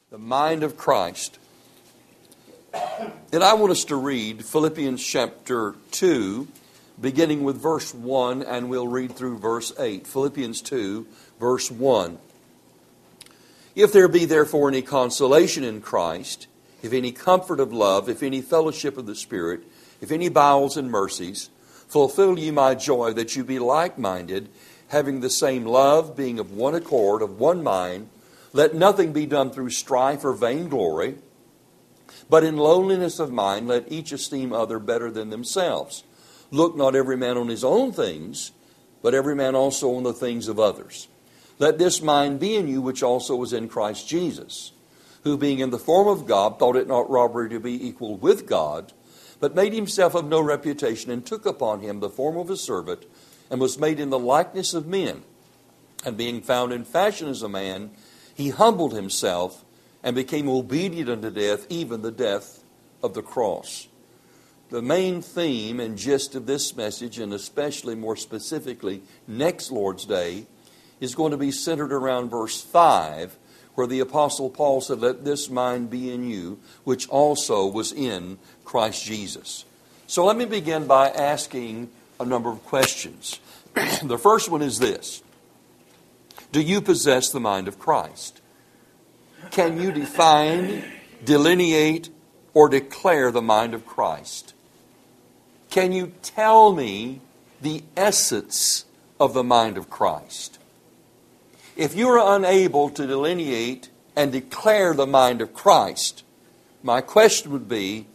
The mind of Christ. And I want us to read Philippians chapter 2, beginning with verse 1, and we'll read through verse 8. Philippians 2, verse 1. If there be therefore any consolation in Christ, if any comfort of love, if any fellowship of the Spirit, if any bowels and mercies, fulfill ye my joy, that you be like-minded, having the same love, being of one accord, of one mind. Let nothing be done through strife or vainglory, but in lowliness of mind let each esteem other better than themselves. Look not every man on his own things, but every man also on the things of others. Let this mind be in you, which also was in Christ Jesus, who being in the form of God, thought it not robbery to be equal with God, but made himself of no reputation, and took upon him the form of a servant, and was made in the likeness of men. And being found in fashion as a man, he humbled himself, and became obedient unto death, even the death of the cross. The main theme and gist of this message, and especially more specifically next Lord's Day, is going to be centered around verse 5, where the Apostle Paul said, let this mind be in you, which also was in Christ Jesus. So let me begin by asking a number of questions. The first one is this. Do you possess the mind of Christ? Can you define, delineate, or declare the mind of Christ? Can you tell me the essence of the mind of Christ? If you are unable to delineate and declare the mind of Christ, my question would be,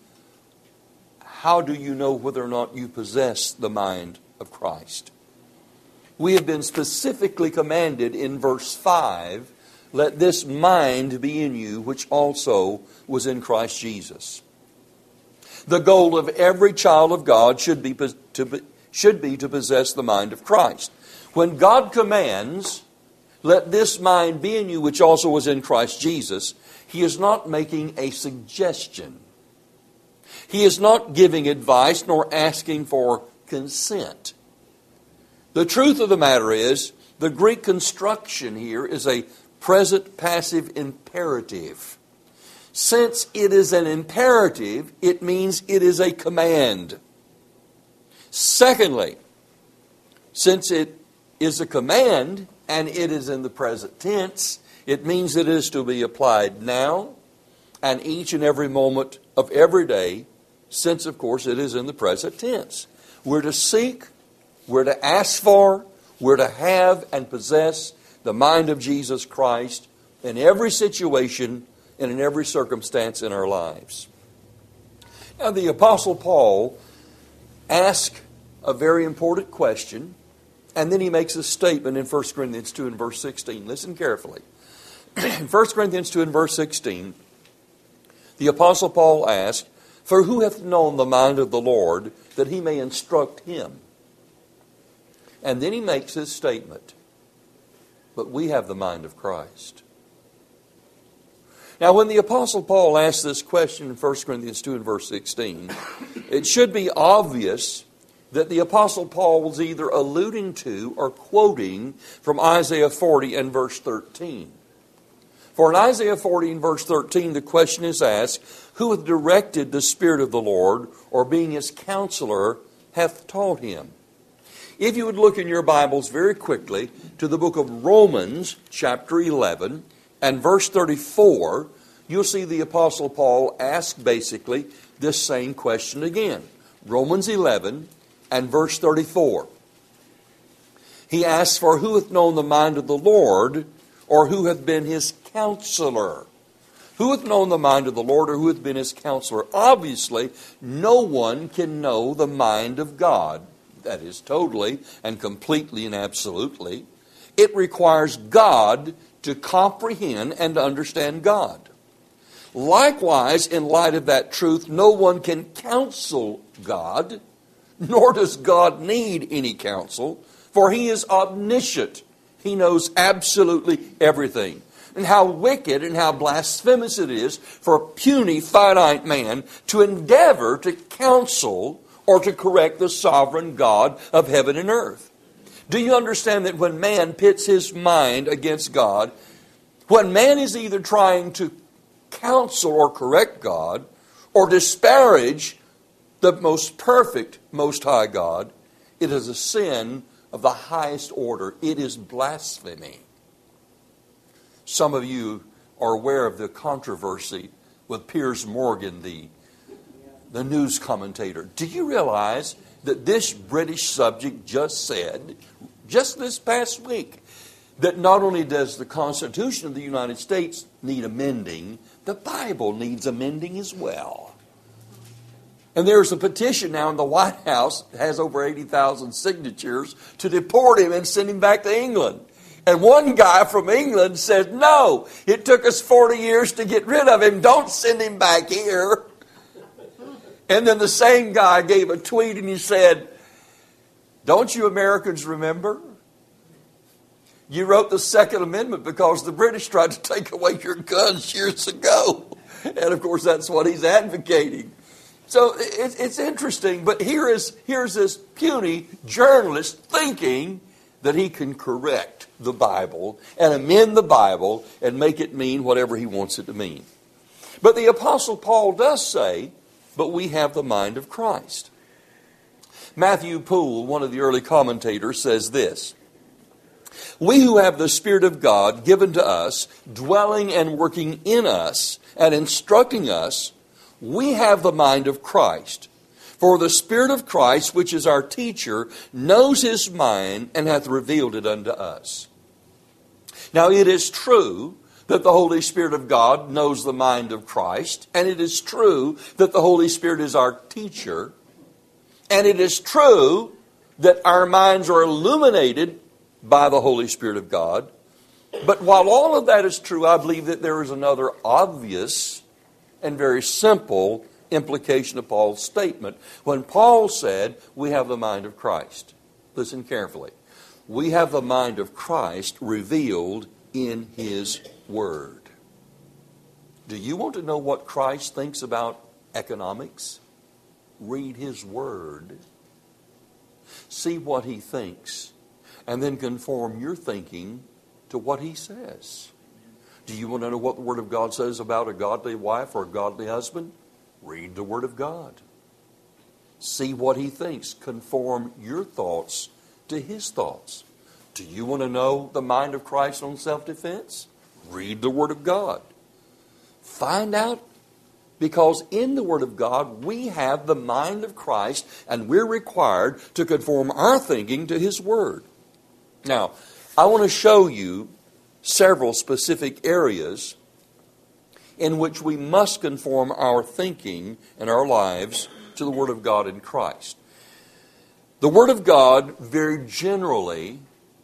how do you know whether or not you possess the mind of Christ? We have been specifically commanded in verse 5, let this mind be in you, which also was in Christ Jesus. The goal of every child of God should be to possess the mind of Christ. When God commands, let this mind be in you, which also was in Christ Jesus, He is not making a suggestion. He is not giving advice nor asking for consent. The truth of the matter is, the Greek construction here is a present passive imperative. Since it is an imperative, it means it is a command. Secondly, since it is a command and it is in the present tense, it means it is to be applied now and each and every moment of every day, since, of course, it is in the present tense. We're to seek, we're to ask for, we're to have and possess the mind of Jesus Christ in every situation and in every circumstance in our lives. Now, the Apostle Paul asks a very important question, and then he makes a statement in 1 Corinthians 2 and verse 16. Listen carefully. In 1 Corinthians 2 and verse 16, the Apostle Paul asks, for who hath known the mind of the Lord, that he may instruct him? And then he makes his statement, but we have the mind of Christ. Now, when the Apostle Paul asks this question in 1 Corinthians 2 and verse 16, it should be obvious that the Apostle Paul was either alluding to or quoting from Isaiah 40 and verse 13. For in Isaiah 40 and verse 13, the question is asked, who hath directed the Spirit of the Lord, or being his counselor, hath taught him? If you would look in your Bibles very quickly to the book of Romans, chapter 11, and verse 34, you'll see the Apostle Paul ask basically this same question again. Romans 11 and verse 34. He asks, for who hath known the mind of the Lord, or who hath been his counselor? Who hath known the mind of the Lord, or who hath been his counselor? Obviously, no one can know the mind of God. That is totally and completely and absolutely. It requires God to comprehend and understand God. Likewise, in light of that truth, no one can counsel God, nor does God need any counsel, for He is omniscient. He knows absolutely everything. And how wicked and how blasphemous it is for a puny, finite man to endeavor to counsel or to correct the sovereign God of heaven and earth. Do you understand that when man pits his mind against God, when man is either trying to counsel or correct God or disparage the most perfect, most high God, it is a sin of the highest order. It is blasphemy. Some of you are aware of the controversy with Piers Morgan, the news commentator. Do you realize that this British subject just said, just this past week, that not only does the Constitution of the United States need amending, the Bible needs amending as well. And there's a petition now in the White House that has over 80,000 signatures to deport him and send him back to England. And one guy from England said, no, it took us 40 years to get rid of him. Don't send him back here. And then the same guy gave a tweet and he said, don't you Americans remember? You wrote the Second Amendment because the British tried to take away your guns years ago. And of course that's what he's advocating. So it's interesting, but here's this puny journalist thinking that he can correct the Bible and amend the Bible and make it mean whatever he wants it to mean. But the Apostle Paul does say, but we have the mind of Christ. Matthew Poole, one of the early commentators, says this: we who have the Spirit of God given to us, dwelling and working in us and instructing us, we have the mind of Christ. For the Spirit of Christ, which is our teacher, knows his mind and hath revealed it unto us. Now it is true that the Holy Spirit of God knows the mind of Christ, and it is true that the Holy Spirit is our teacher, and it is true that our minds are illuminated by the Holy Spirit of God. But while all of that is true, I believe that there is another obvious and very simple implication of Paul's statement. When Paul said, we have the mind of Christ. Listen carefully. We have the mind of Christ revealed in his Word. Do you want to know what Christ thinks about economics? Read his Word. See what he thinks. And then conform your thinking to what he says. Do you want to know what the Word of God says about a godly wife or a godly husband? Read the Word of God. See what he thinks. Conform your thoughts to his thoughts. Do you want to know the mind of Christ on self-defense? Read the Word of God. Find out, because in the Word of God we have the mind of Christ, and we're required to conform our thinking to his Word. Now, I want to show you several specific areas in which we must conform our thinking and our lives to the Word of God in Christ. The Word of God very generally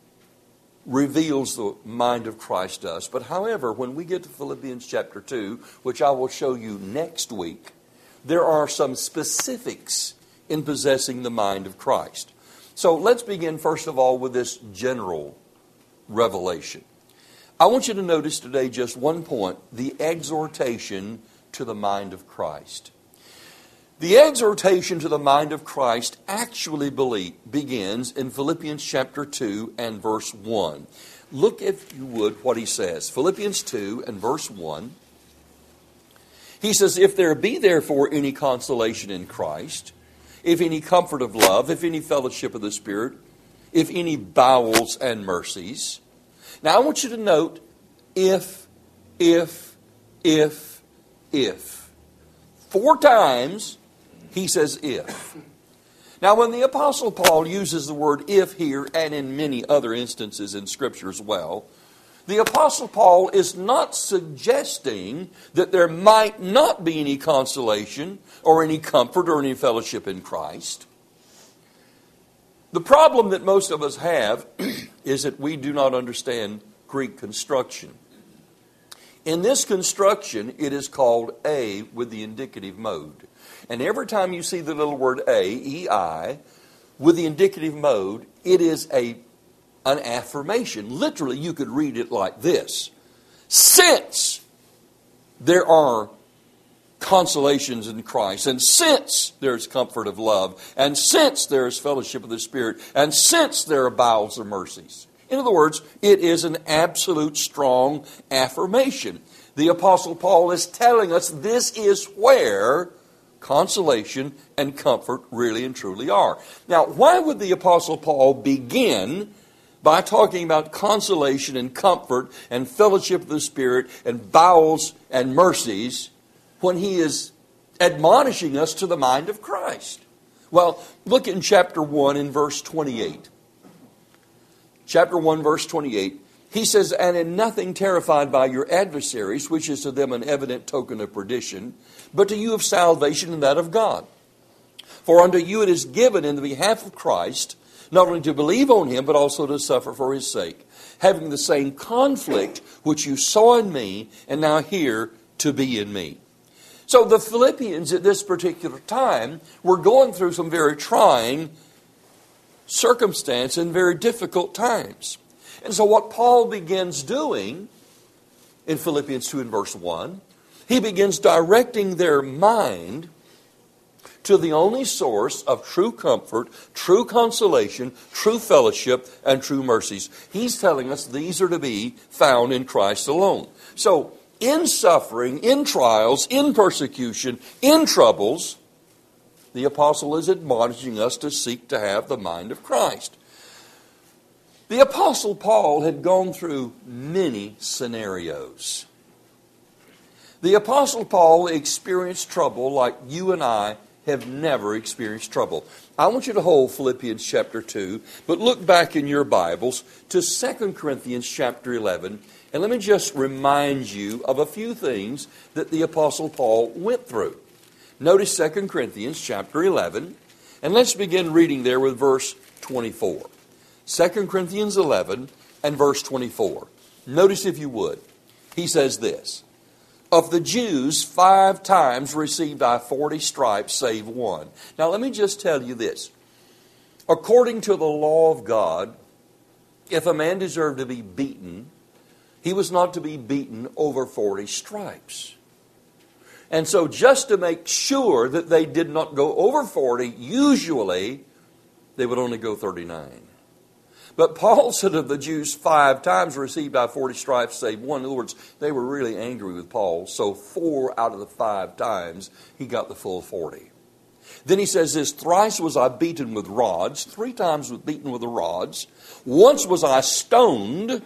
reveals the mind of Christ to us. But however, when we get to Philippians chapter 2, which I will show you next week, there are some specifics in possessing the mind of Christ. So let's begin first of all with this general revelation. I want you to notice today just one point: the exhortation to the mind of Christ. The exhortation to the mind of Christ actually begins in Philippians chapter 2 and verse 1. Look, if you would, what he says. Philippians 2 and verse 1. He says, if there be therefore any consolation in Christ, if any comfort of love, if any fellowship of the Spirit, if any bowels and mercies. Now I want you to note, if. 4 times he says if. Now when the Apostle Paul uses the word if here, and in many other instances in Scripture as well, the Apostle Paul is not suggesting that there might not be any consolation or any comfort or any fellowship in Christ. The problem that most of us have is that we do not understand Greek construction. In this construction, it is called a with the indicative mode. And every time you see the little word a, E-I, with the indicative mode, it is an affirmation. Literally, you could read it like this: since there are consolations in Christ, and since there's comfort of love, and since there is fellowship of the Spirit, and since there are bowels of mercies. In other words, it is an absolute strong affirmation. The Apostle Paul is telling us this is where consolation and comfort really and truly are. Now, why would the Apostle Paul begin by talking about consolation and comfort and fellowship of the Spirit and bowels and mercies when he is admonishing us to the mind of Christ? Well, look in chapter 1 in verse 28. Chapter 1, verse 28. He says, "And in nothing terrified by your adversaries, which is to them an evident token of perdition, but to you of salvation and that of God. For unto you it is given in the behalf of Christ, not only to believe on him, but also to suffer for his sake, having the same conflict which you saw in me, and now hear to be in me." So the Philippians at this particular time were going through some very trying circumstance and very difficult times. And so what Paul begins doing in Philippians 2 and verse 1, he begins directing their mind to the only source of true comfort, true consolation, true fellowship, and true mercies. He's telling us these are to be found in Christ alone. So in suffering, in trials, in persecution, in troubles, the apostle is admonishing us to seek to have the mind of Christ. The Apostle Paul had gone through many scenarios. The Apostle Paul experienced trouble like you and I have never experienced trouble. I want you to hold Philippians chapter 2, but look back in your Bibles to 2 Corinthians chapter 11, and let me just remind you of a few things that the Apostle Paul went through. Notice 2 Corinthians chapter 11, and let's begin reading there with verse 24. 2 Corinthians 11 and verse 24. Notice if you would. He says this, "Of the Jews 5 times received I 40 stripes, save one." Now let me just tell you this. According to the law of God, if a man deserved to be beaten, he was not to be beaten over 40 stripes. And so just to make sure that they did not go over 40, usually they would only go 39. But Paul said of the Jews 5 times received by 40 stripes, save one. In other words, they were really angry with Paul. So 4 out of the 5 times, he got the full 40. Then he says this, "Thrice was I beaten with rods." 3 times was beaten with the rods. "Once was I stoned.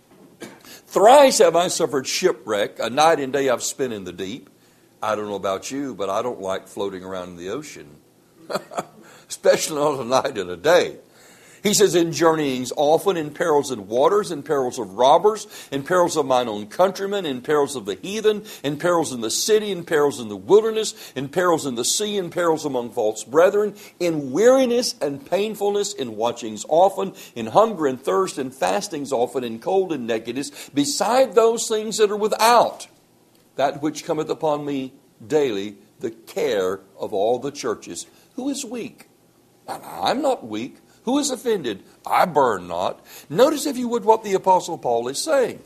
Thrice have I suffered shipwreck. A night and day I've spent in the deep." I don't know about you, but I don't like floating around in the ocean. Especially on a night and a day. He says, "In journeyings often, in perils in waters, in perils of robbers, in perils of mine own countrymen, in perils of the heathen, in perils in the city, in perils in the wilderness, in perils in the sea, in perils among false brethren, in weariness and painfulness, in watchings often, in hunger and thirst, in fastings often, in cold and nakedness, beside those things that are without, that which cometh upon me daily, the care of all the churches." Who is weak? And I'm not weak. Who is offended? I burn not. Notice, if you would, what the Apostle Paul is saying.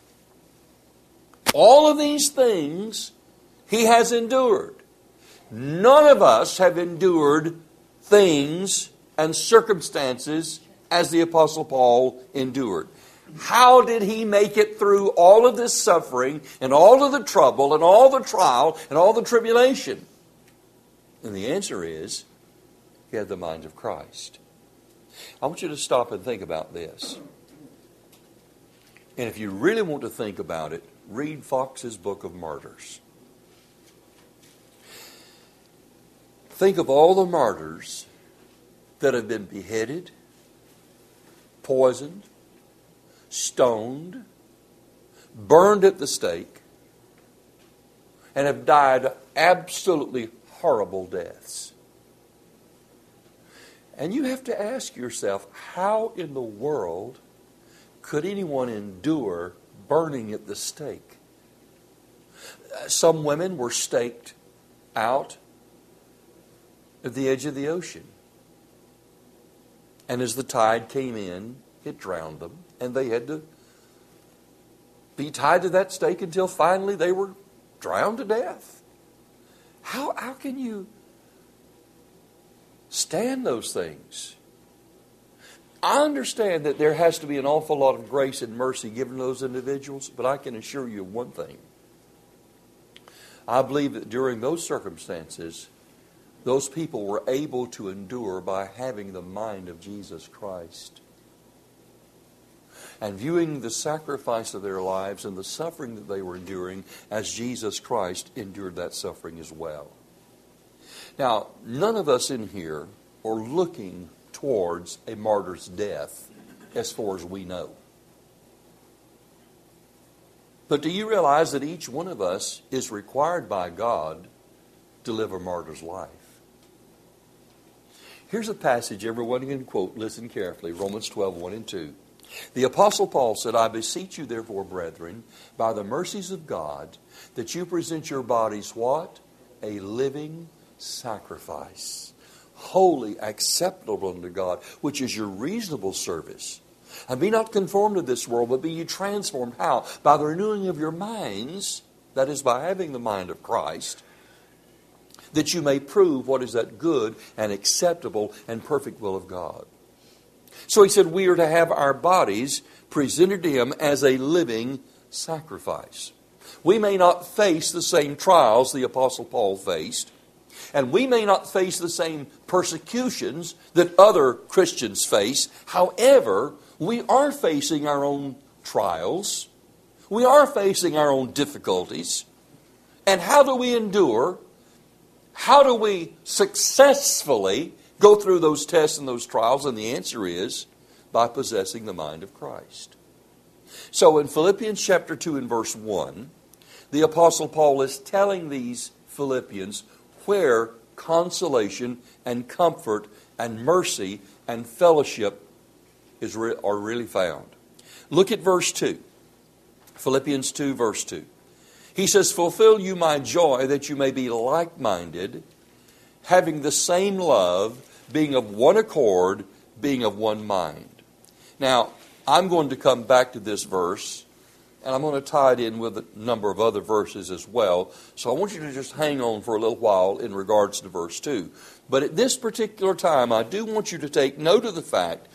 All of these things he has endured. None of us have endured things and circumstances as the Apostle Paul endured. How did he make it through all of this suffering and all of the trouble and all the trial and all the tribulation? And the answer is, he had the mind of Christ. I want you to stop and think about this. And if you really want to think about it, read Fox's Book of Martyrs. Think of all the martyrs that have been beheaded, poisoned, stoned, burned at the stake, and have died absolutely horrible deaths. And you have to ask yourself, how in the world could anyone endure burning at the stake? Some women were staked out at the edge of the ocean. And as the tide came in, it drowned them. And they had to be tied to that stake until finally they were drowned to death. How can you stand those things? I understand that there has to be an awful lot of grace and mercy given to those individuals, but I can assure you of one thing. I believe that during those circumstances, those people were able to endure by having the mind of Jesus Christ and viewing the sacrifice of their lives and the suffering that they were enduring as Jesus Christ endured that suffering as well. Now, none of us in here are looking towards a martyr's death as far as we know. But do you realize that each one of us is required by God to live a martyr's life? Here's a passage everyone can quote. Listen carefully. Romans 12, 1 and 2. The Apostle Paul said, I beseech you therefore, brethren, by the mercies of God, that you present your bodies what? A living sacrifice, holy, acceptable unto God, which is your reasonable service. And be not conformed to this world, but be ye transformed. How? By the renewing of your minds, that is, by having the mind of Christ, that you may prove what is that good and acceptable and perfect will of God. So he said we are to have our bodies presented to Him as a living sacrifice. We may not face the same trials the Apostle Paul faced, and we may not face the same persecutions that other Christians face. However, we are facing our own trials. We are facing our own difficulties. And how do we endure? How do we successfully go through those tests and those trials? And the answer is by possessing the mind of Christ. So in Philippians chapter 2 and verse 1, the Apostle Paul is telling these Philippians where consolation and comfort and mercy and fellowship are really found. Look at verse 2. Philippians 2 verse 2. He says, fulfill you my joy that you may be like-minded, having the same love, being of one accord, being of one mind. Now, I'm going to come back to this verse, and I'm going to tie it in with a number of other verses as well. So I want you to just hang on for a little while in regards to verse 2. But at this particular time, I do want you to take note of the fact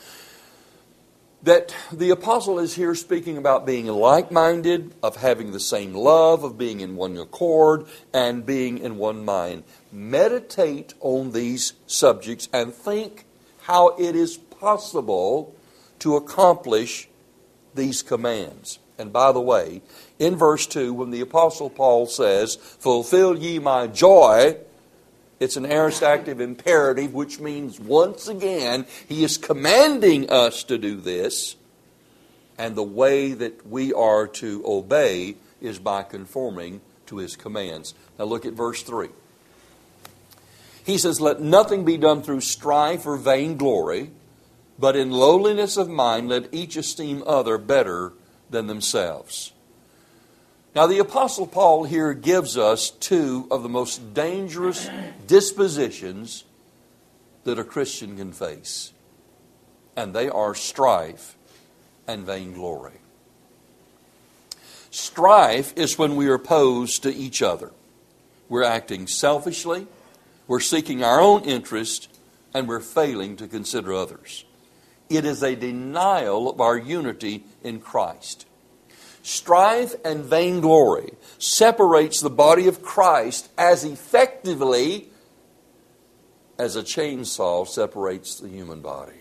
that the apostle is here speaking about being like-minded, of having the same love, of being in one accord, and being in one mind. Meditate on these subjects and think how it is possible to accomplish these commands. And by the way, in verse 2, when the Apostle Paul says, fulfill ye my joy, it's an aorist active imperative, which means once again, he is commanding us to do this. And the way that we are to obey is by conforming to his commands. Now look at verse 3. He says, let nothing be done through strife or vainglory, but in lowliness of mind let each esteem other better than themselves. Now the Apostle Paul here gives us two of the most dangerous dispositions that a Christian can face. And they are strife and vainglory. Strife is when we are opposed to each other. We're acting selfishly, we're seeking our own interest, and we're failing to consider others. It is a denial of our unity in Christ. Strife and vainglory separates the body of Christ as effectively as a chainsaw separates the human body.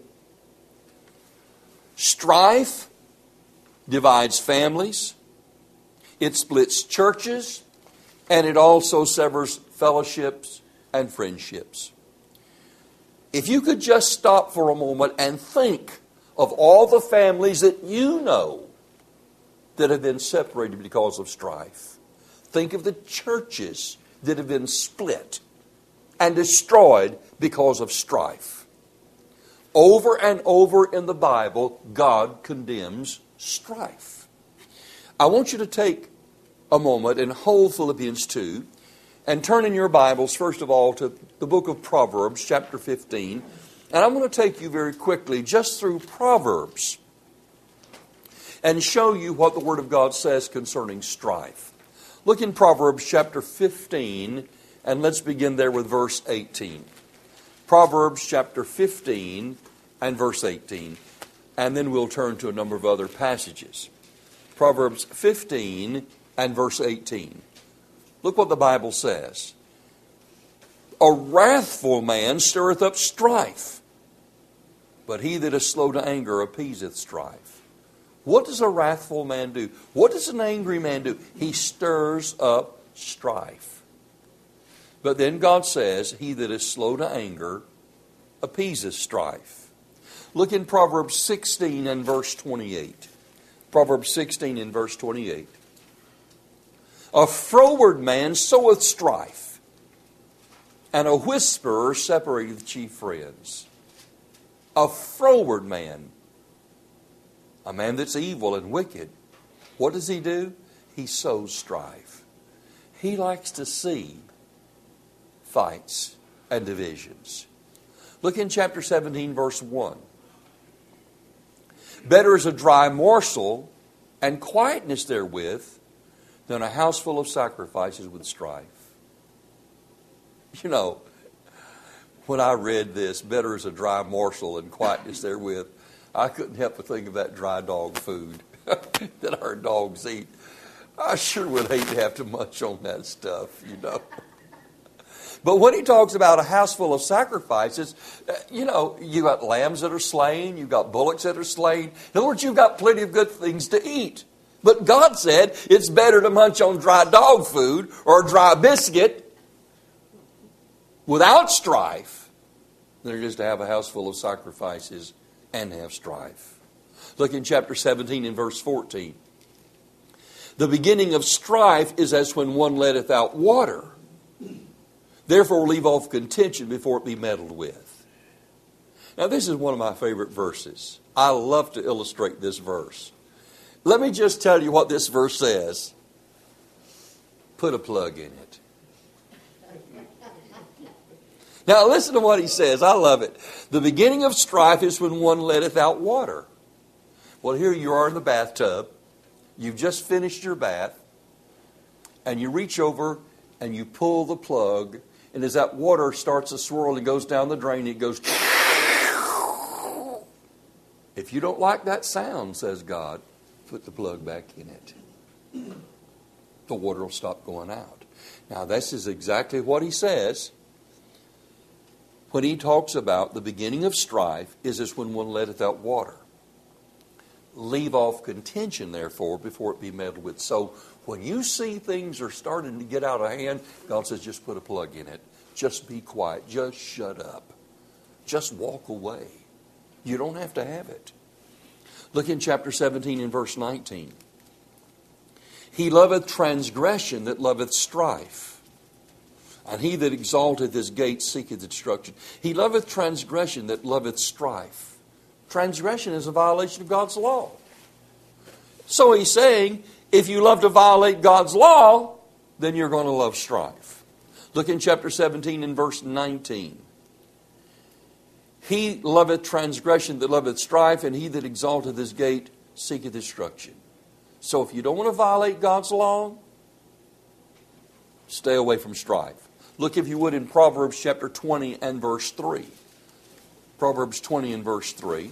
Strife divides families, it splits churches, and it also severs fellowships and friendships. If you could just stop for a moment and think of all the families that you know that have been separated because of strife. Think of the churches that have been split and destroyed because of strife. Over and over in the Bible, God condemns strife. I want you to take a moment and hold Philippians 2 and turn in your Bibles, first of all, to the book of Proverbs, chapter 15. And I'm going to take you very quickly just through Proverbs and show you what the Word of God says concerning strife. Look in Proverbs chapter 15, and let's begin there with verse 18. Proverbs chapter 15 and verse 18. And then we'll turn to a number of other passages. Proverbs 15 and verse 18. Look what the Bible says. A wrathful man stirreth up strife, but he that is slow to anger appeaseth strife. What does a wrathful man do? What does an angry man do? He stirs up strife. But then God says, he that is slow to anger appeaseth strife. Look in Proverbs 16 and verse 28. Proverbs 16 and verse 28. A froward man soweth strife, and a whisperer separateth chief friends. A froward man, a man that's evil and wicked, what does he do? He sows strife. He likes to see fights and divisions. Look in chapter 17, verse 1. Better is a dry morsel and quietness therewith than a house full of sacrifices with strife. You know, when I read this, better is a dry morsel and quietness therewith, I couldn't help but think of that dry dog food that our dogs eat. I sure would hate to have to munch on that stuff, you know. But when he talks about a house full of sacrifices, you know, you got lambs that are slain, you've got bullocks that are slain. In other words, you've got plenty of good things to eat. But God said it's better to munch on dry dog food or a dry biscuit without strife than it is to have a house full of sacrifices and have strife. Look in chapter 17 and verse 14. The beginning of strife is as when one letteth out water. Therefore leave off contention before it be meddled with. Now this is one of my favorite verses. I love to illustrate this verse. Let me just tell you what this verse says. Put a plug in it. Now listen to what he says. I love it. The beginning of strife is when one letteth out water. Well, here you are in the bathtub. You've just finished your bath. And you reach over and you pull the plug. And as that water starts to swirl and goes down the drain, it goes... If you don't like that sound, says God, put the plug back in it. The water will stop going out. Now, this is exactly what he says when he talks about the beginning of strife is as when one letteth out water. Leave off contention, therefore, before it be meddled with. So, when you see things are starting to get out of hand, God says, just put a plug in it. Just be quiet. Just shut up. Just walk away. You don't have to have it. Look in chapter 17 and verse 19. He loveth transgression that loveth strife, and he that exalteth his gate seeketh destruction. He loveth transgression that loveth strife. Transgression is a violation of God's law. So he's saying, if you love to violate God's law, then you're going to love strife. Look in chapter 17 and verse 19. He loveth transgression that loveth strife, and he that exalteth his gate seeketh destruction. So if you don't want to violate God's law, stay away from strife. Look, if you would, in Proverbs chapter 20 and verse 3. Proverbs 20 and verse 3.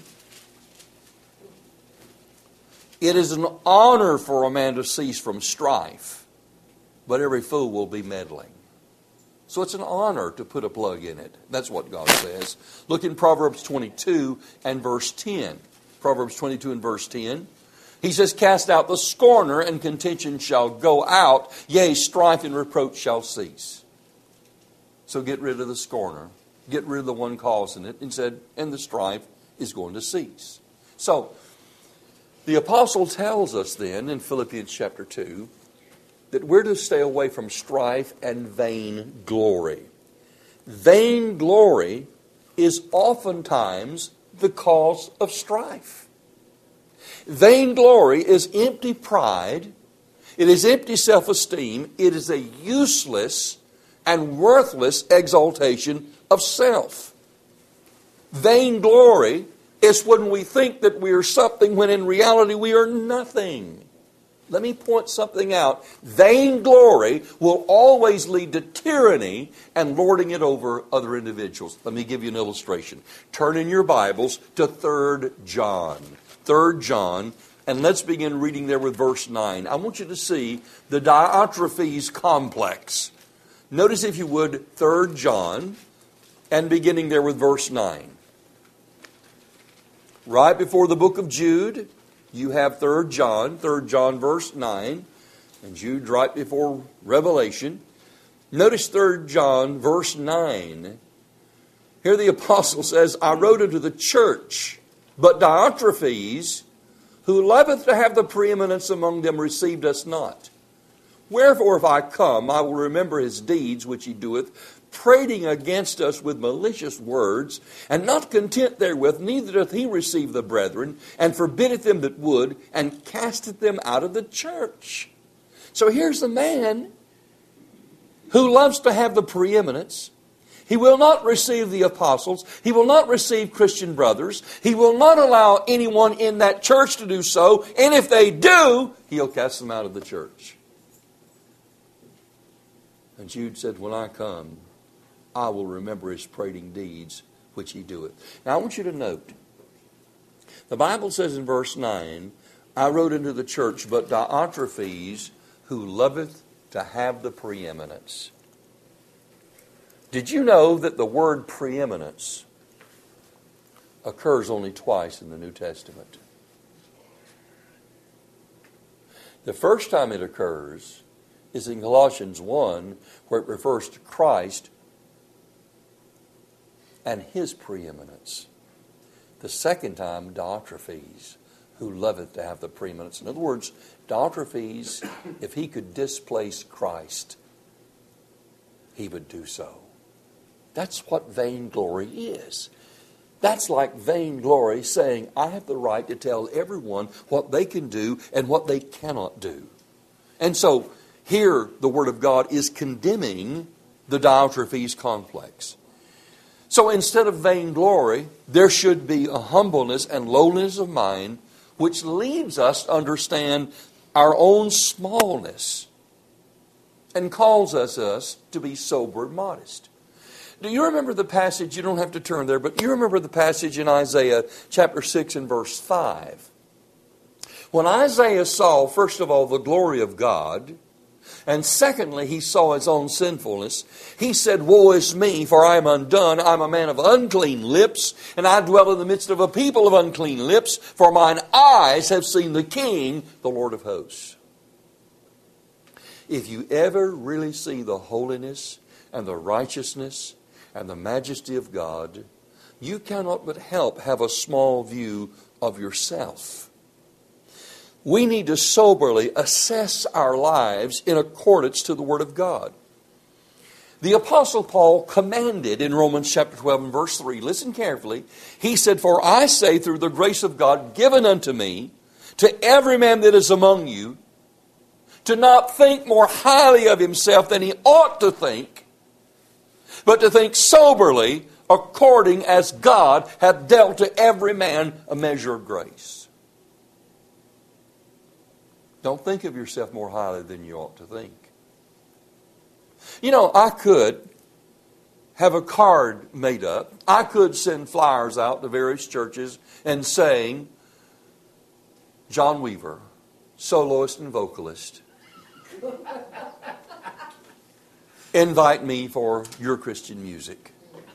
It is an honor for a man to cease from strife, but every fool will be meddling. So it's an honor to put a plug in it. That's what God says. Look in Proverbs 22 and verse 10. Proverbs 22 and verse 10. He says, cast out the scorner, and contention shall go out. Yea, strife and reproach shall cease. So get rid of the scorner. Get rid of the one causing it. And the strife is going to cease. So, the apostle tells us then in Philippians chapter 2 that we're to stay away from strife and vain glory. Vain glory is oftentimes the cause of strife. Vain glory is empty pride. It is empty self-esteem. It is a useless and worthless exaltation of self. Vain glory is when we think that we are something when in reality we are nothing. Let me point something out. Vainglory will always lead to tyranny and lording it over other individuals. Let me give you an illustration. Turn in your Bibles to 3 John. 3 John, and let's begin reading there with verse 9. I want you to see the Diotrephes complex. Notice, if you would, 3 John, and beginning there with verse 9. Right before the book of Jude, you have 3 John verse 9, and Jude right before Revelation. Notice 3 John verse 9. Here the apostle says, I wrote unto the church, but Diotrephes, who loveth to have the preeminence among them, received us not. Wherefore, if I come, I will remember his deeds which he doeth, prating against us with malicious words, and not content therewith, neither doth he receive the brethren, and forbiddeth them that would, and casteth them out of the church. So here's the man who loves to have the preeminence. He will not receive the apostles. He will not receive Christian brothers. He will not allow anyone in that church to do so. And if they do, he'll cast them out of the church. And Jude said, when I come, I will remember his prating deeds which he doeth. Now I want you to note, the Bible says in verse 9, I wrote unto the church, but Diotrephes, who loveth to have the preeminence. Did you know that the word preeminence occurs only twice in the New Testament? The first time it occurs is in Colossians 1, where it refers to Christ and his preeminence. The second time, Diotrephes, who loveth to have the preeminence. In other words, Diotrephes, if he could displace Christ, he would do so. That's what vainglory is. That's like vainglory saying, I have the right to tell everyone what they can do and what they cannot do. And so, here the Word of God is condemning the Diotrephes complex. So instead of vainglory, there should be a humbleness and lowliness of mind which leads us to understand our own smallness and calls us to be sober and modest. Do you remember the passage? You don't have to turn there, but you remember the passage in Isaiah chapter 6 and verse 5. When Isaiah saw, first of all, the glory of God, and secondly, he saw his own sinfulness, he said, woe is me, for I am undone. I am a man of unclean lips, and I dwell in the midst of a people of unclean lips, for mine eyes have seen the King, the Lord of hosts. If you ever really see the holiness and the righteousness and the majesty of God, you cannot but help have a small view of yourself. We need to soberly assess our lives in accordance to the Word of God. The Apostle Paul commanded in Romans chapter 12 and verse 3, listen carefully, he said, for I say through the grace of God given unto me, to every man that is among you, to not think more highly of himself than he ought to think, but to think soberly according as God hath dealt to every man a measure of grace. Don't think of yourself more highly than you ought to think. You know, I could have a card made up. I could send flyers out to various churches and saying, John Weaver, soloist and vocalist, invite me for your Christian music.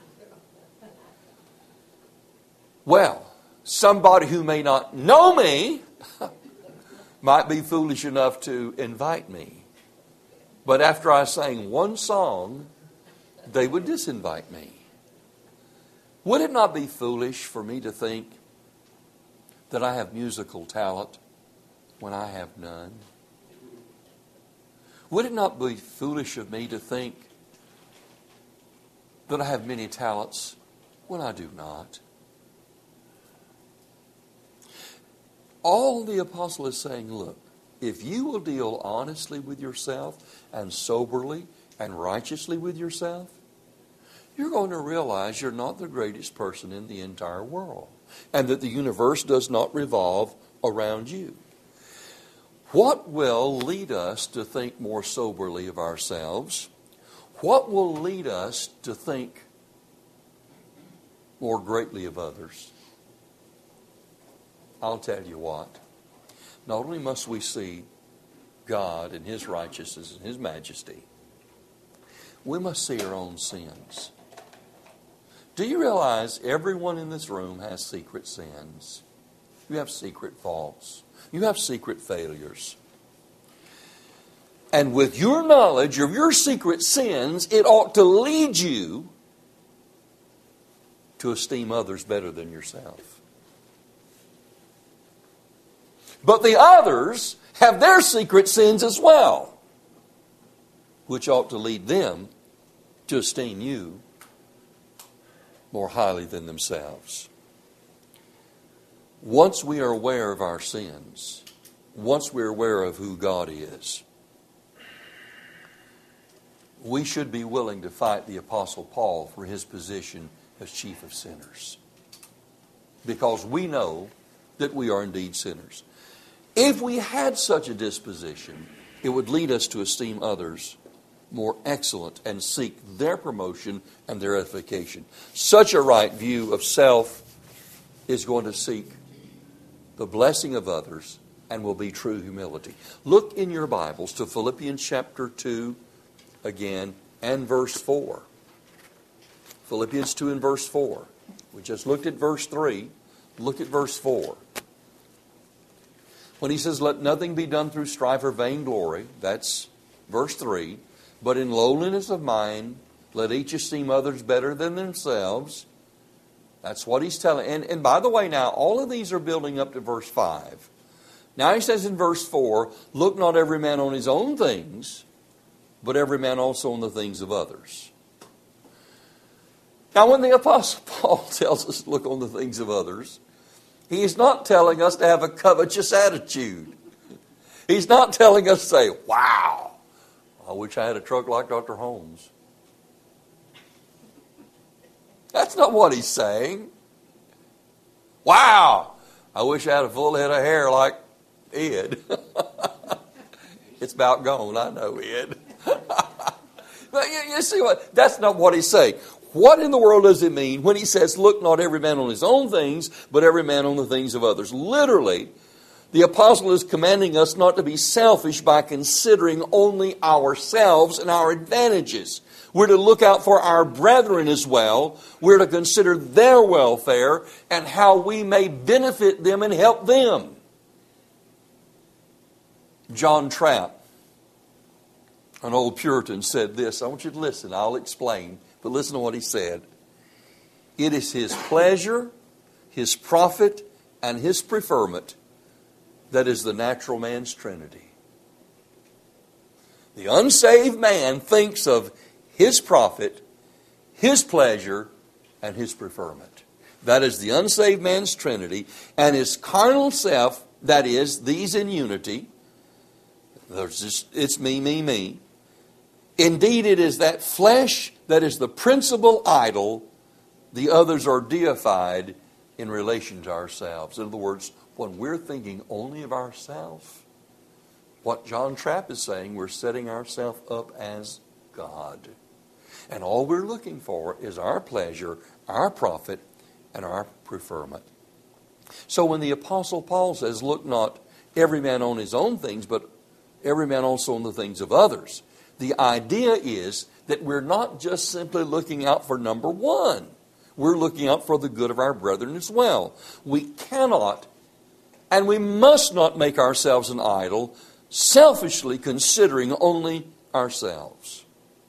Well, somebody who may not know me might be foolish enough to invite me. But after I sang one song, they would disinvite me. Would it not be foolish for me to think that I have musical talent when I have none? Would it not be foolish of me to think that I have many talents when I do not? All the apostle is saying, look, if you will deal honestly with yourself and soberly and righteously with yourself, you're going to realize you're not the greatest person in the entire world and that the universe does not revolve around you. What will lead us to think more soberly of ourselves? What will lead us to think more greatly of others? I'll tell you what. Not only must we see God and His righteousness and His majesty, we must see our own sins. Do you realize everyone in this room has secret sins? You have secret faults. You have secret failures. And with your knowledge of your secret sins, it ought to lead you to esteem others better than yourself. But the others have their secret sins as well, which ought to lead them to esteem you more highly than themselves. Once we are aware of our sins, once we're aware of who God is, we should be willing to fight the Apostle Paul for his position as chief of sinners. Because we know that we are indeed sinners. If we had such a disposition, it would lead us to esteem others more excellent and seek their promotion and their edification. Such a right view of self is going to seek the blessing of others and will be true humility. Look in your Bibles to Philippians chapter 2 again and verse 4. Philippians 2 and verse 4. We just looked at verse 3. Look at verse 4. When he says, let nothing be done through strife or vainglory, that's verse 3. But in lowliness of mind, let each esteem others better than themselves. That's what he's telling. And by the way, now, all of these are building up to verse 5. Now he says in verse 4, look not every man on his own things, but every man also on the things of others. Now when the Apostle Paul tells us to look on the things of others, he's not telling us to have a covetous attitude. He's not telling us to say, wow, I wish I had a truck like Dr. Holmes. That's not what he's saying. Wow, I wish I had a full head of hair like Ed. It's about gone, I know, Ed. But you see what? That's not what he's saying. What in the world does it mean when he says, look not every man on his own things, but every man on the things of others? Literally, the apostle is commanding us not to be selfish by considering only ourselves and our advantages. We're to look out for our brethren as well. We're to consider their welfare and how we may benefit them and help them. John Trapp, an old Puritan, said this. I want you to listen. I'll explain. But listen to what he said. It is his pleasure, his profit, and his preferment that is the natural man's trinity. The unsaved man thinks of his profit, his pleasure, and his preferment. That is the unsaved man's trinity. And his carnal self, that is, these in unity, it's me, me, me. Indeed, it is that flesh that is the principal idol. The others are deified in relation to ourselves. In other words, when we're thinking only of ourselves, what John Trapp is saying, we're setting ourselves up as God. And all we're looking for is our pleasure, our profit, and our preferment. So when the Apostle Paul says, look not every man on his own things, but every man also on the things of others, the idea is that we're not just simply looking out for number one. We're looking out for the good of our brethren as well. We cannot and we must not make ourselves an idol, selfishly considering only ourselves.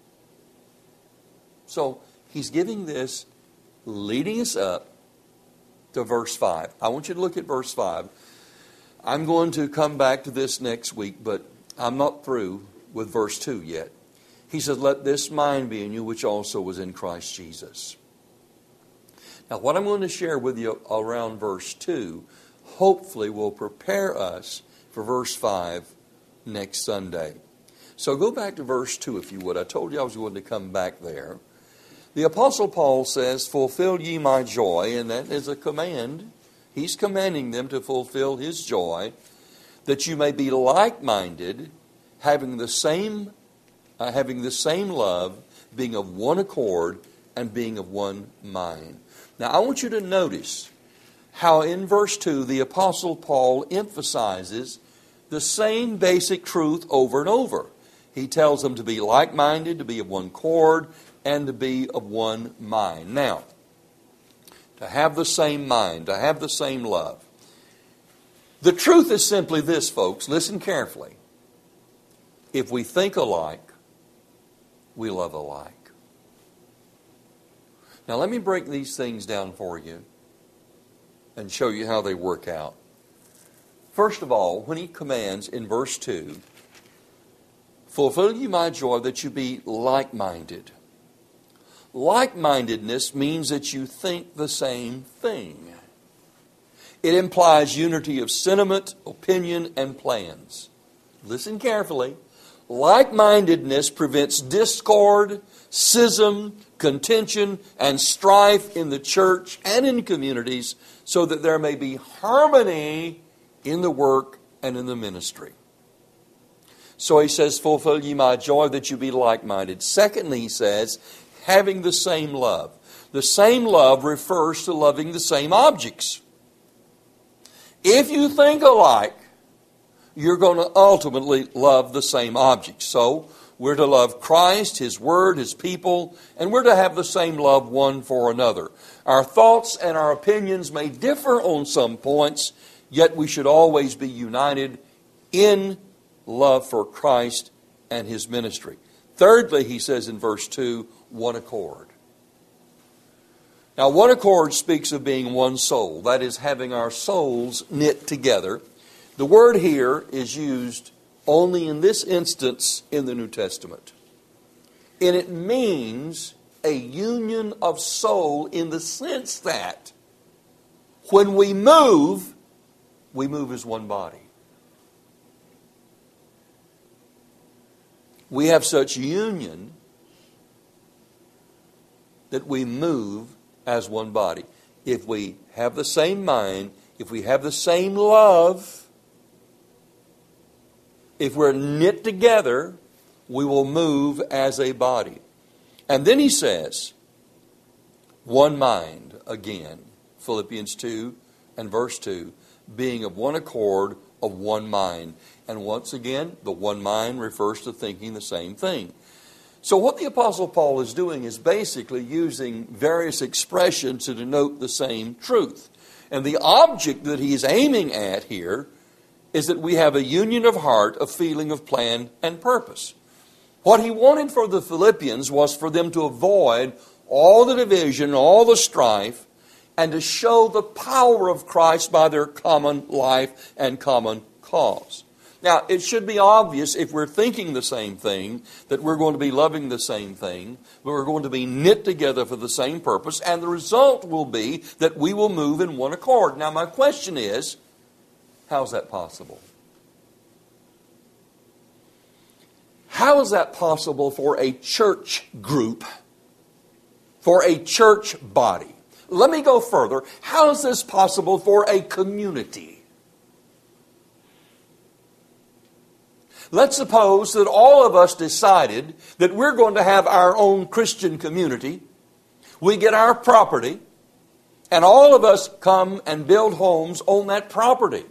So he's giving this, leading us up to verse 5. I want you to look at verse 5. I'm going to come back to this next week, but I'm not through with verse 2 yet. He says, let this mind be in you, which also was in Christ Jesus. Now, what I'm going to share with you around verse 2, hopefully will prepare us for verse 5 next Sunday. So go back to verse 2, if you would. I told you I was going to come back there. The Apostle Paul says, fulfill ye my joy, and that is a command. He's commanding them to fulfill his joy, that you may be like-minded, having the same love, being of one accord, and being of one mind. Now, I want you to notice how in verse 2 the Apostle Paul emphasizes the same basic truth over and over. He tells them to be like-minded, to be of one accord, and to be of one mind. Now, to have the same mind, to have the same love. The truth is simply this, folks. Listen carefully. If we think alike, we love alike. Now let me break these things down for you and show you how they work out. First of all, when he commands in verse 2, fulfill ye my joy that you be like-minded. Like-mindedness means that you think the same thing. It implies unity of sentiment, opinion, and plans. Listen carefully. Like-mindedness prevents discord, schism, contention, and strife in the church and in communities so that there may be harmony in the work and in the ministry. So he says, fulfill ye my joy that you be like-minded. Secondly, he says, having the same love. The same love refers to loving the same objects. If you think alike, you're going to ultimately love the same objects. So, we're to love Christ, His Word, His people, and we're to have the same love one for another. Our thoughts and our opinions may differ on some points, yet we should always be united in love for Christ and His ministry. Thirdly, he says in verse 2, one accord. Now, one accord speaks of being one soul, that is, having our souls knit together. The word here is used only in this instance in the New Testament. And it means a union of soul in the sense that when we move as one body. We have such union that we move as one body. If we have the same mind, if we have the same love, if we're knit together, we will move as a body. And then he says, one mind again. Philippians 2 and verse 2, being of one accord, of one mind. And once again, the one mind refers to thinking the same thing. So what the Apostle Paul is doing is basically using various expressions to denote the same truth. And the object that he's aiming at here is that we have a union of heart, a feeling of plan and purpose. What he wanted for the Philippians was for them to avoid all the division, all the strife, and to show the power of Christ by their common life and common cause. Now, it should be obvious if we're thinking the same thing, that we're going to be loving the same thing, but we're going to be knit together for the same purpose, and the result will be that we will move in one accord. Now, my question is, how is that possible? How is that possible for a church group, for a church body? Let me go further. How is this possible for a community? Let's suppose that all of us decided that we're going to have our own Christian community. We get our property, and all of us come and build homes on that property.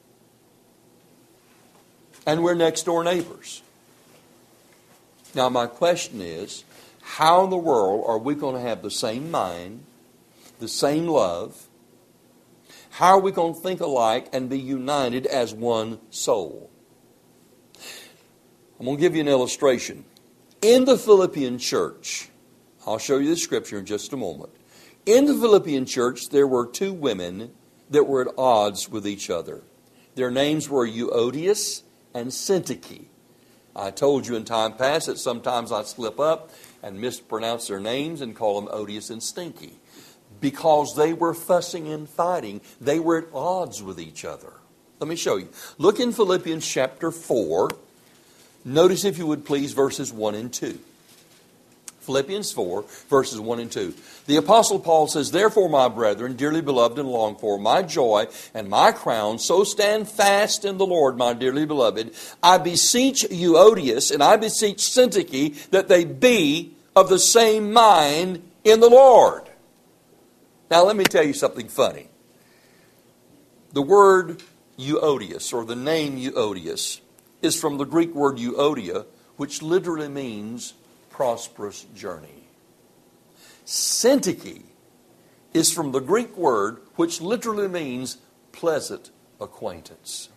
And we're next door neighbors. Now my question is, how in the world are we going to have the same mind, the same love? How are we going to think alike and be united as one soul? I'm going to give you an illustration. In the Philippian church, I'll show you the scripture in just a moment. In the Philippian church, there were two women that were at odds with each other. Their names were Euodias and Syntyche. I told you in time past that sometimes I slip up and mispronounce their names and call them Odious and Stinky. Because they were fussing and fighting. They were at odds with each other. Let me show you. Look in Philippians chapter 4. Notice, if you would please, verses 1 and 2. Philippians 4, verses 1 and 2. The Apostle Paul says, "Therefore, my brethren, dearly beloved and longed for, my joy and my crown, so stand fast in the Lord, my dearly beloved. I beseech Euodias and I beseech Syntyche that they be of the same mind in the Lord." Now, let me tell you something funny. The word Euodias, or the name Euodias, is from the Greek word Euodia, which literally means prosperous journey. Syntyche is from the Greek word which literally means pleasant acquaintance.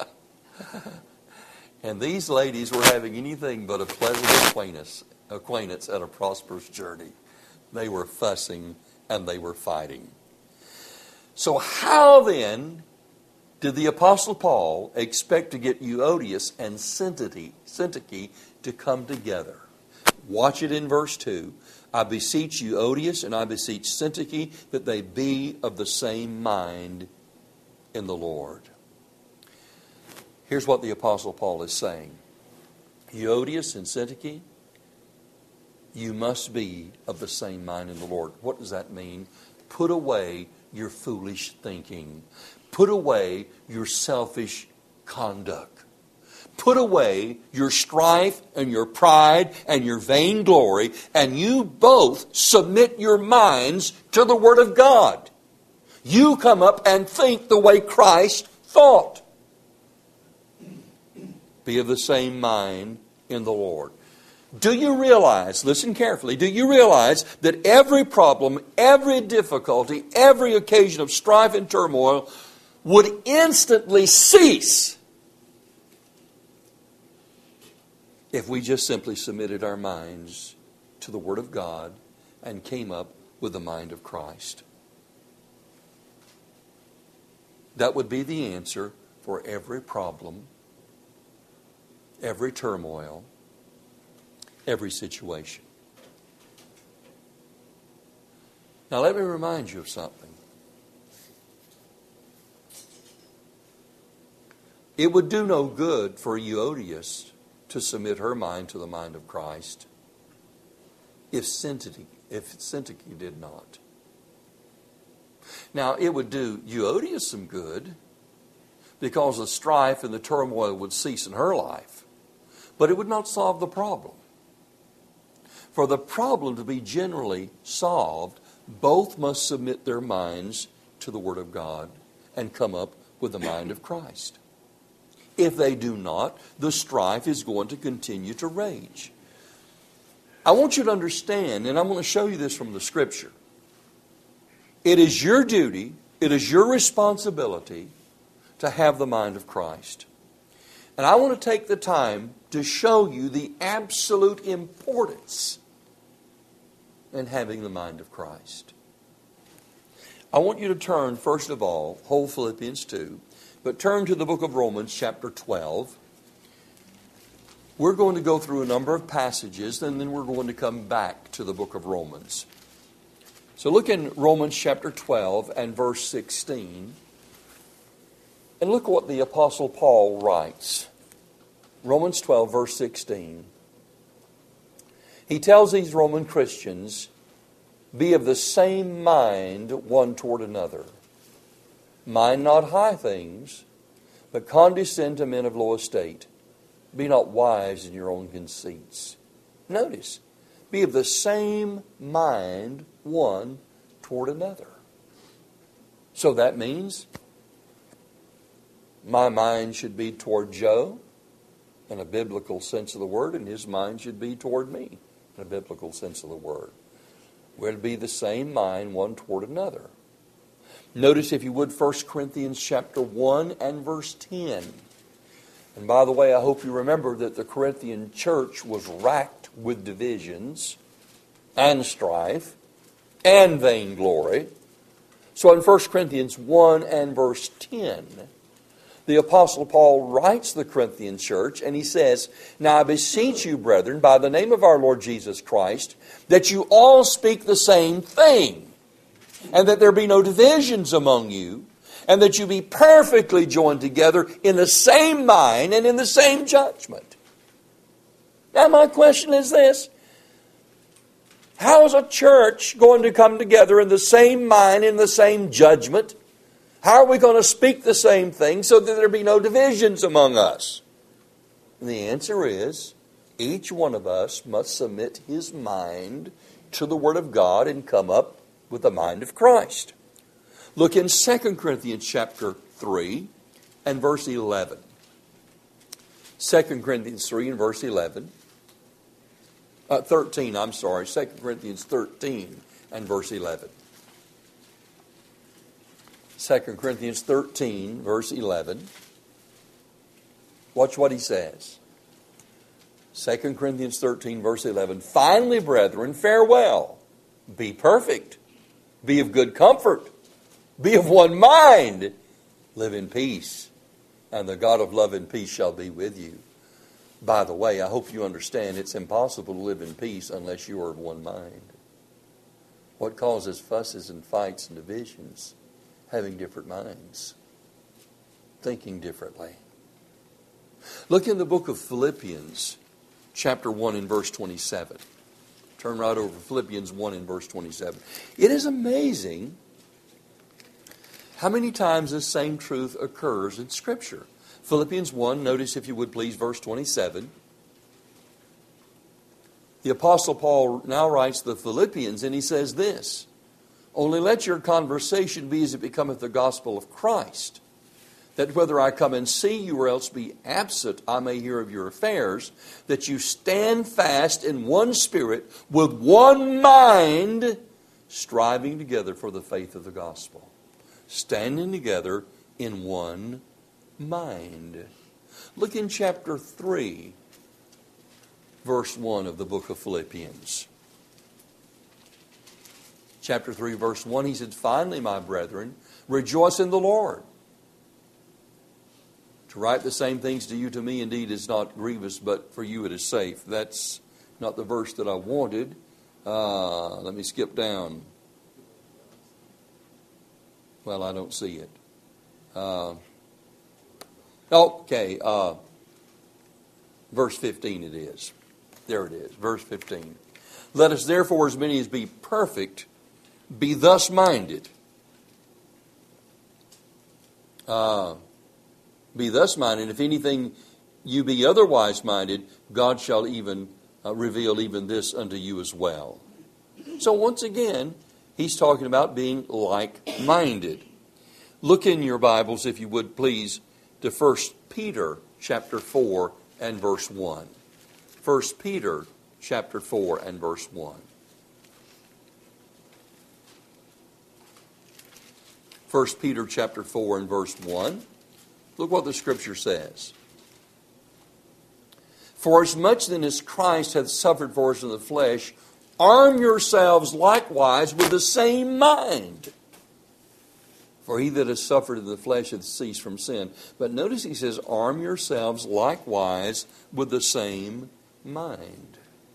And these ladies were having anything but a pleasant acquaintance and a prosperous journey. They were fussing and they were fighting. So how then did the Apostle Paul expect to get Euodias and Syntyche to come together? Watch it in verse 2. "I beseech Euodias and I beseech Syntyche that they be of the same mind in the Lord." Here's what the Apostle Paul is saying. Euodias and Syntyche, you must be of the same mind in the Lord. What does that mean? Put away your foolish thinking. Put away your selfish conduct. Put away your strife and your pride and your vainglory, and you both submit your minds to the Word of God. You come up and think the way Christ thought. Be of the same mind in the Lord. Do you realize, listen carefully, do you realize that every problem, every difficulty, every occasion of strife and turmoil would instantly cease if we just simply submitted our minds to the Word of God and came up with the mind of Christ? That would be the answer for every problem, every turmoil, every situation. Now let me remind you of something. It would do no good for Euodias to submit her mind to the mind of Christ if Syntyche did not. Now, it would do Euodias some good because the strife and the turmoil would cease in her life, but it would not solve the problem. For the problem to be generally solved, both must submit their minds to the Word of God and come up with the mind of Christ. If they do not, the strife is going to continue to rage. I want you to understand, and I'm going to show you this from the Scripture. It is your duty, it is your responsibility to have the mind of Christ. And I want to take the time to show you the absolute importance in having the mind of Christ. I want you to turn, first of all, whole Philippians 2, but turn to the book of Romans, chapter 12. We're going to go through a number of passages, and then we're going to come back to the book of Romans. So look in Romans chapter 12 and verse 16. And look what the Apostle Paul writes. Romans 12, verse 16. He tells these Roman Christians, "Be of the same mind one toward another. Mind not high things, but condescend to men of low estate. Be not wise in your own conceits." Notice, be of the same mind one toward another. So that means my mind should be toward Joe in a biblical sense of the word, and his mind should be toward me in a biblical sense of the word. We're to be the same mind one toward another. Notice, if you would, 1 Corinthians chapter 1 and verse 10. And by the way, I hope you remember that the Corinthian church was racked with divisions and strife and vainglory. So in 1 Corinthians 1 and verse 10, the Apostle Paul writes the Corinthian church, and he says, "Now I beseech you, brethren, by the name of our Lord Jesus Christ, that you all speak the same thing, and that there be no divisions among you, and that you be perfectly joined together in the same mind and in the same judgment." Now my question is this: How is a church going to come together in the same mind, in the same judgment? How are we going to speak the same thing so that there be no divisions among us? And the answer is, each one of us must submit his mind to the Word of God and come up with the mind of Christ. Look in 2 Corinthians chapter 3 and verse 11. 2 Corinthians 3 and verse 11. 13, I'm sorry. 2 Corinthians 13 and verse 11. 2 Corinthians 13, verse 11. Watch what he says. 2 Corinthians 13, verse 11. Finally, brethren, farewell. Be perfect. Be of good comfort. Be of one mind. Live in peace. And the God of love and peace shall be with you. By the way, I hope you understand it's impossible to live in peace unless you are of one mind. What causes fusses and fights and divisions? Having different minds. Thinking differently. Look in the book of Philippians, chapter 1 and verse 27. Turn right over Philippians 1 and verse 27. It is amazing how many times this same truth occurs in Scripture. Philippians 1, notice if you would please, verse 27. The Apostle Paul now writes to the Philippians and he says this, only let your conversation be as it becometh the gospel of Christ, that whether I come and see you or else be absent, I may hear of your affairs, that you stand fast in one spirit, with one mind, striving together for the faith of the gospel. Standing together in one mind. Look in chapter 3, verse 1 of the book of Philippians. Chapter 3, verse 1, he said, finally, my brethren, rejoice in the Lord. To write the same things to you to me indeed is not grievous, but for you it is safe. That's not the verse that I wanted. Let me skip down. Well, I don't see it. Okay, verse 15 it is. There it is, verse 15. Let us therefore, as many as be perfect, be thus minded. Be thus minded. If anything you be otherwise minded, God shall even reveal even this unto you as well. So once again, he's talking about being like-minded. Look in your Bibles, if you would please, to 1 Peter chapter 4 and verse 1. 1 Peter chapter 4 and verse 1. 1 Peter chapter 4 and verse 1. Look what the Scripture says. For as much then as Christ hath suffered for us in the flesh, arm yourselves likewise with the same mind. For he that has suffered in the flesh hath ceased from sin. But notice he says, arm yourselves likewise with the same mind.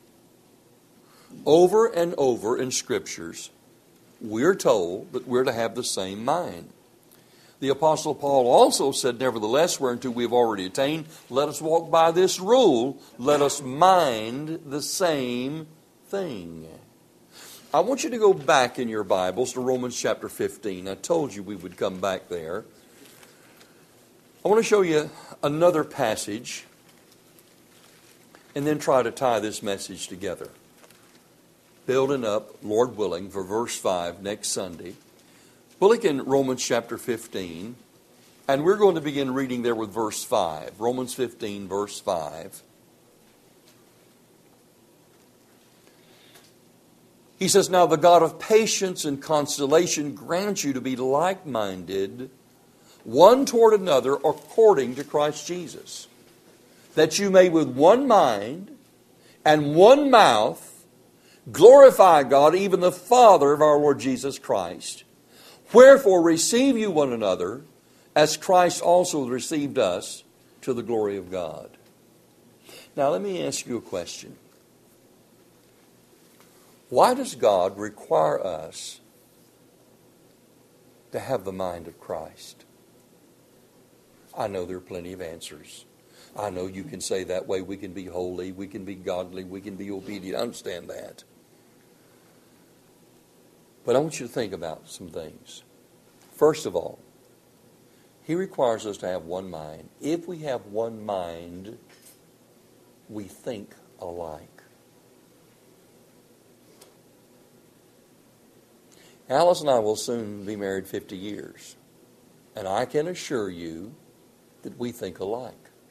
Over and over in Scriptures, we're told that we're to have the same mind. The Apostle Paul also said, nevertheless, whereunto we have already attained, let us walk by this rule, let us mind the same thing. I want you to go back in your Bibles to Romans chapter 15. I told you we would come back there. I want to show you another passage and then try to tie this message together. Building up, Lord willing, for verse 5 next Sunday. We'll look in Romans chapter 15, and we're going to begin reading there with verse 5. Romans 15, verse 5. He says, now the God of patience and consolation grant you to be like-minded, one toward another, according to Christ Jesus, that you may with one mind and one mouth glorify God, even the Father of our Lord Jesus Christ. Wherefore receive you one another, as Christ also received us, to the glory of God. Now let me ask you a question. Why does God require us to have the mind of Christ? I know there are plenty of answers. I know you can say that way we can be holy, we can be godly, we can be obedient. I understand that. But I want you to think about some things. First of all, He requires us to have one mind. If we have one mind, we think alike. Alice and I will soon be married 50 years. And I can assure you that we think alike.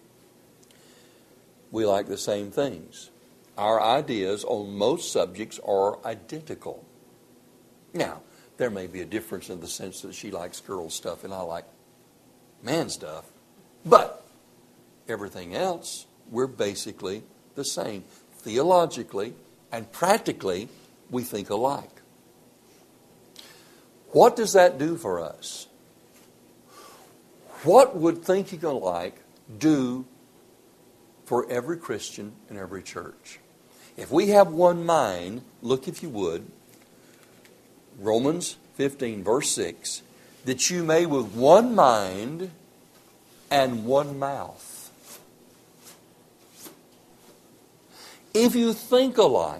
We like the same things. Our ideas on most subjects are identical. Now, there may be a difference in the sense that she likes girl stuff and I like man stuff. But everything else, we're basically the same. Theologically and practically, we think alike. What does that do for us? What would thinking alike do for every Christian in every church? If we have one mind, look if you would, Romans 15 verse 6, that you may with one mind and one mouth. If you think alike,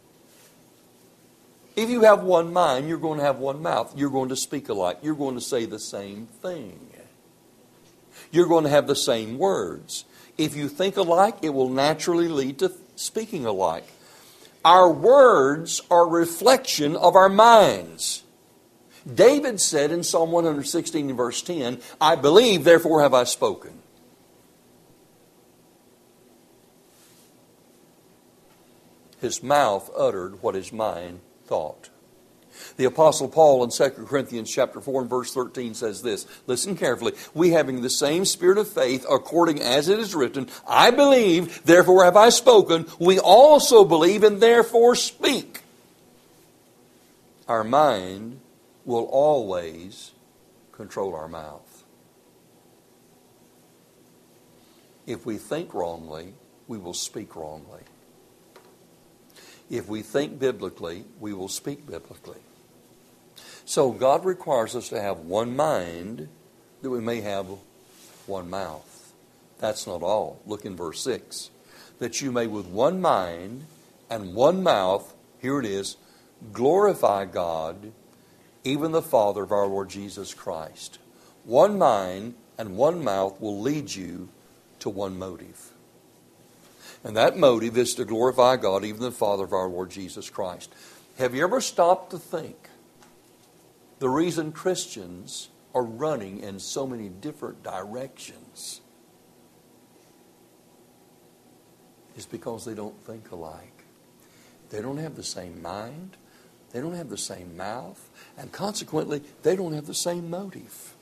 if you have one mind, you're going to have one mouth. You're going to speak alike. You're going to say the same thing. You're going to have the same words. If you think alike, it will naturally lead to speaking alike. Our words are a reflection of our minds. David said in Psalm 116 and verse 10, I believe, therefore have I spoken. His mouth uttered what his mind thought. The Apostle Paul in 2 Corinthians chapter 4 and verse 13 says this. Listen carefully. We having the same spirit of faith, according as it is written, I believe, therefore have I spoken. We also believe and therefore speak. Our mind will always control our mouth. If we think wrongly, we will speak wrongly. If we think biblically, we will speak biblically. So God requires us to have one mind that we may have one mouth. That's not all. Look in verse 6. That you may with one mind and one mouth, here it is, glorify God, even the Father of our Lord Jesus Christ. One mind and one mouth will lead you to one motive. And that motive is to glorify God, even the Father of our Lord Jesus Christ. Have you ever stopped to think the reason Christians are running in so many different directions is because they don't think alike. They don't have the same mind. They don't have the same mouth. And consequently, they don't have the same motive.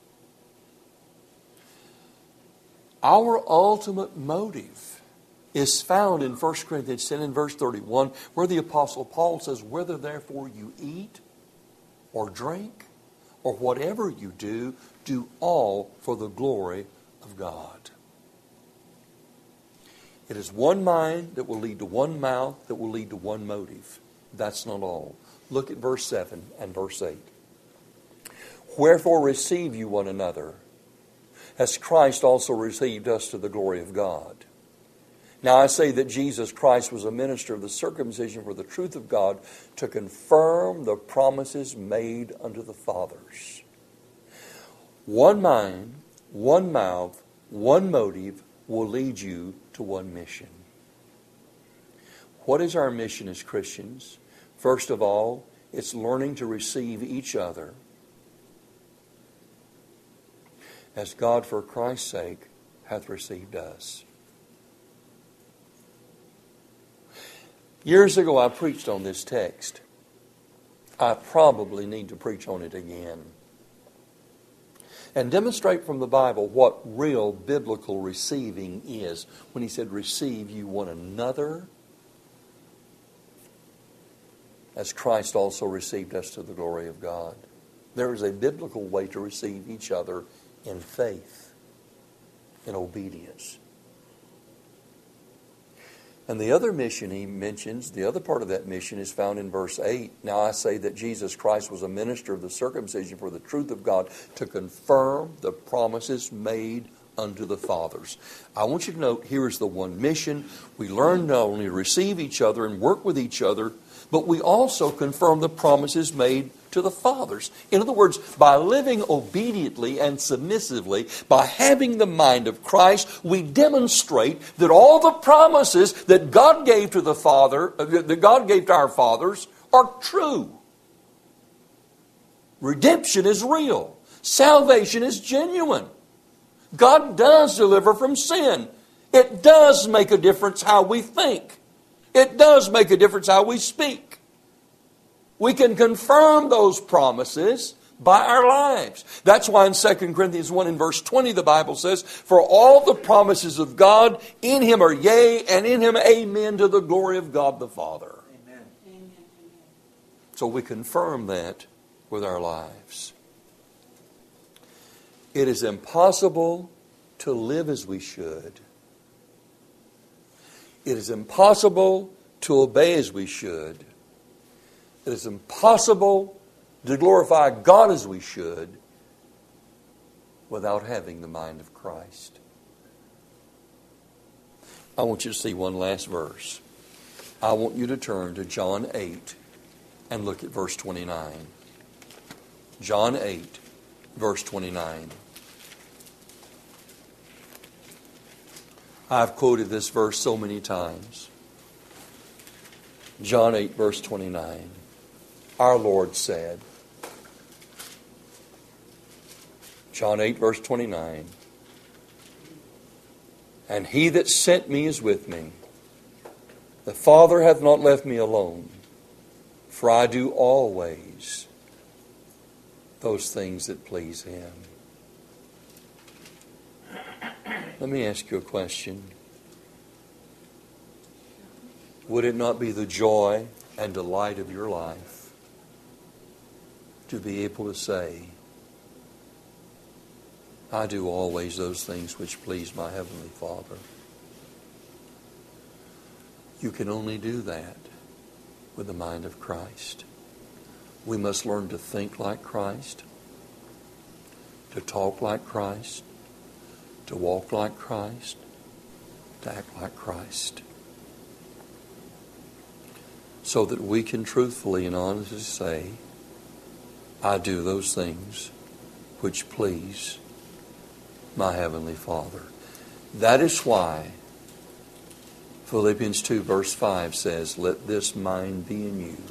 Our ultimate motive is found in 1 Corinthians 10 and verse 31, where the Apostle Paul says, whether therefore you eat or drink or whatever you do, do all for the glory of God. It is one mind that will lead to one mouth that will lead to one motive. That's not all. Look at verse 7 and verse 8. Wherefore receive you one another, as Christ also received us to the glory of God. Now I say that Jesus Christ was a minister of the circumcision for the truth of God, to confirm the promises made unto the fathers. One mind, one mouth, one motive will lead you to one mission. What is our mission as Christians? First of all, it's learning to receive each other as God for Christ's sake hath received us. Years ago I preached on this text. I probably need to preach on it again and demonstrate from the Bible what real biblical receiving is. When he said, receive you one another, as Christ also received us to the glory of God. There is a biblical way to receive each other in faith, in obedience. And the other mission he mentions, the other part of that mission is found in verse 8. Now I say that Jesus Christ was a minister of the circumcision for the truth of God, to confirm the promises made unto the fathers. I want you to note, here is the one mission. We learn not only to receive each other and work with each other, but we also confirm the promises made to the fathers. In other words, by living obediently and submissively, by having the mind of Christ, we demonstrate that all the promises that God gave to the Father, that God gave to our fathers, are true. Redemption is real. Salvation is genuine. God does deliver from sin. It does make a difference how we think. It does make a difference how we speak. We can confirm those promises by our lives. That's why in 2 Corinthians 1 and verse 20 the Bible says, "For all the promises of God in Him are yea, and in Him amen, to the glory of God the Father." Amen. So we confirm that with our lives. It is impossible to live as we should. It is impossible to obey as we should. It is impossible to glorify God as we should without having the mind of Christ. I want you to see one last verse. I want you to turn to John 8 and look at verse 29. John 8, verse 29. I've quoted this verse so many times. John 8, verse 29. Our Lord said, John 8, verse 29, "And He that sent me is with me. The Father hath not left me alone, for I do always those things that please Him." Let me ask you a question. Would it not be the joy and delight of your life to be able to say, "I do always those things which please my Heavenly Father"? You can only do that with the mind of Christ. We must learn to think like Christ, to talk like Christ, to walk like Christ, to act like Christ, so that we can truthfully and honestly say, "I do those things which please my Heavenly Father." That is why Philippians 2 verse 5 says, "Let this mind be in you,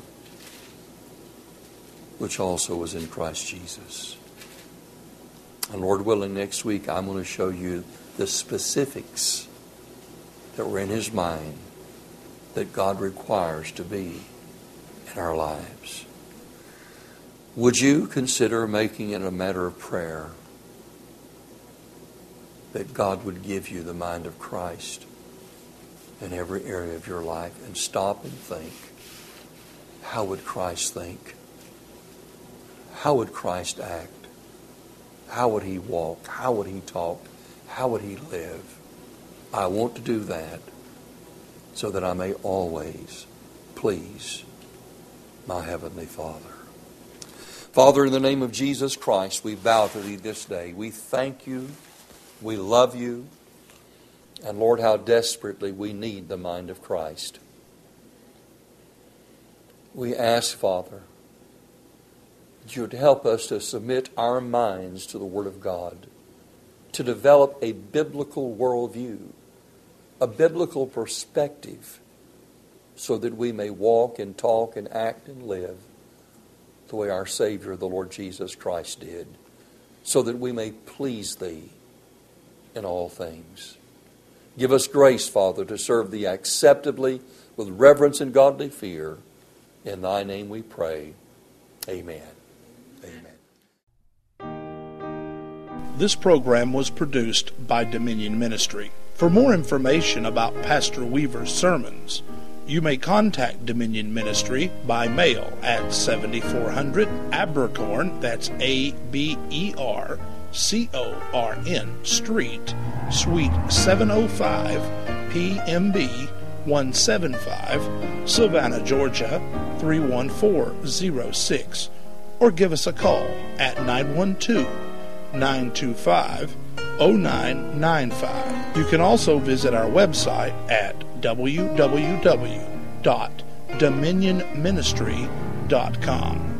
which also was in Christ Jesus." And Lord willing, next week I'm going to show you the specifics that were in His mind that God requires to be in our lives. Would you consider making it a matter of prayer that God would give you the mind of Christ in every area of your life, and stop and think, how would Christ think? How would Christ act? How would He walk? How would He talk? How would He live? I want to do that so that I may always please my Heavenly Father. Father, in the name of Jesus Christ, we bow to Thee this day. We thank You. We love You. And Lord, how desperately we need the mind of Christ. We ask, Father, that You would help us to submit our minds to the Word of God, to develop a biblical worldview, a biblical perspective, so that we may walk and talk and act and live the way our Savior, the Lord Jesus Christ, did, so that we may please Thee in all things. Give us grace, Father, to serve Thee acceptably with reverence and godly fear. In Thy name we pray. Amen. Amen. This program was produced by Dominion Ministry. For more information about Pastor Weaver's sermons, you may contact Dominion Ministry by mail at 7400 Abercorn, that's Abercorn Street, Suite 705, PMB 175, Savannah, Georgia 31406, or give us a call at 912-925-0500. 0995. You can also visit our website at www.dominionministry.com.